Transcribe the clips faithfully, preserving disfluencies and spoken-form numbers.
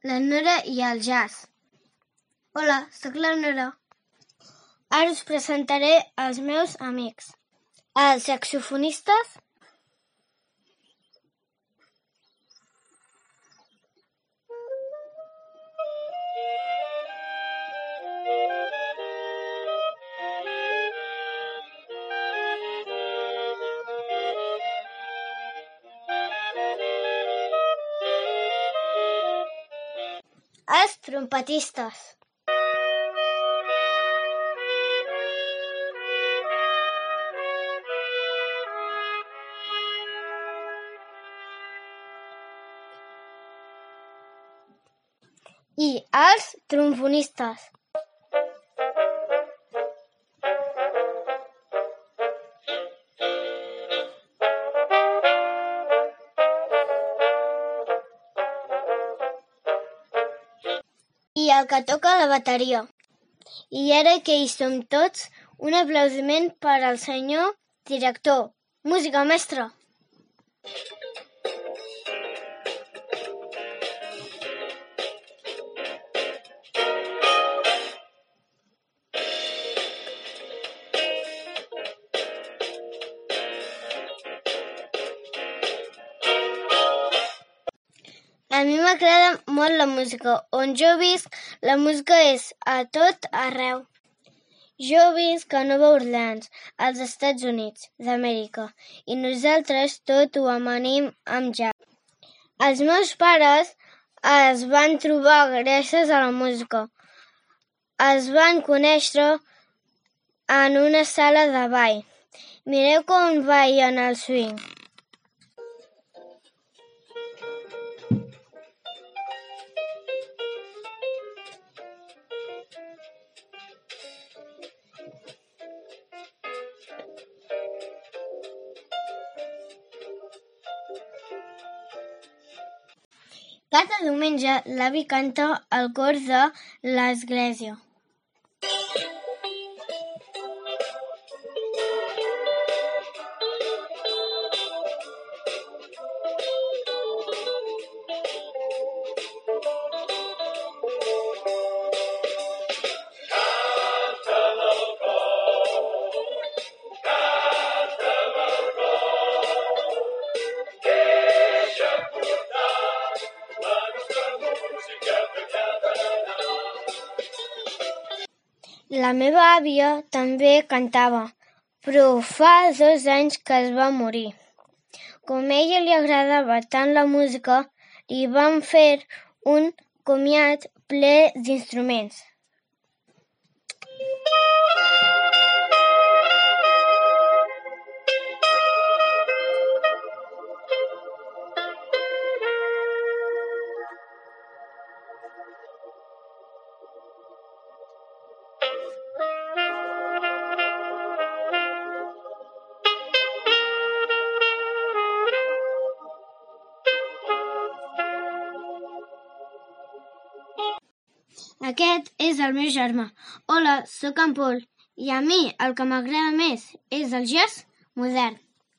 la Nora i el jazz. Hola, sóc la Nora. Ara us presentaré els meus amics. Els saxofonistes, els trompetistes, i els trombonistes. I el que toca la bateria. I ara que hi som tots, un aplaudiment per al senyor director. Música, mestre! A mi m'agrada molt la música. On jo visc, la música és a tot arreu. Jo visc a Nova Orleans, als Estats Units d'Amèrica, i nosaltres tot ho amanim amb jazz. Els meus pares es van trobar gràcies a la música. Es van conèixer en una sala de ball. Mireu com ballen el swing. Cada diumenge l'avi canta al cor de l'església. La meva àvia també cantava, però fa dos anys que es va morir. Com a ella li agradava tant la música, li van fer un comiat ple d'instruments. Aquest és el meu germà. Hola, sóc en Pol. I a mi el que m'agrada més és el jazz modern.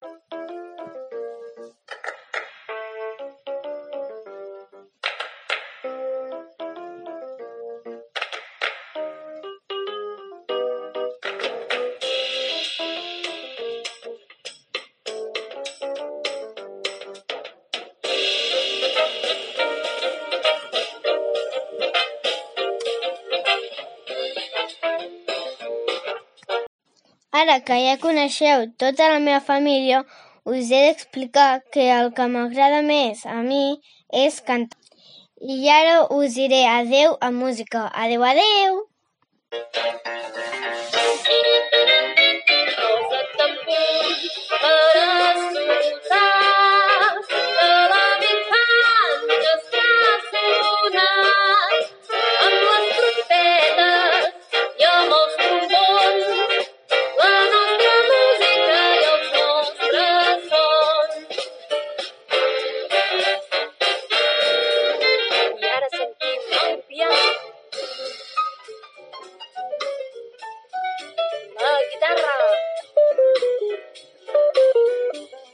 Ara que ja coneixeu tota la meva família, us he d'explicar que el que m'agrada més a mi és cantar. I ara us diré adeu amb música. Adeu, adeu!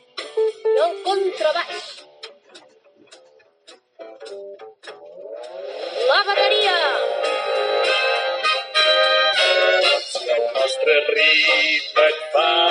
contrabaix. de ritme et fa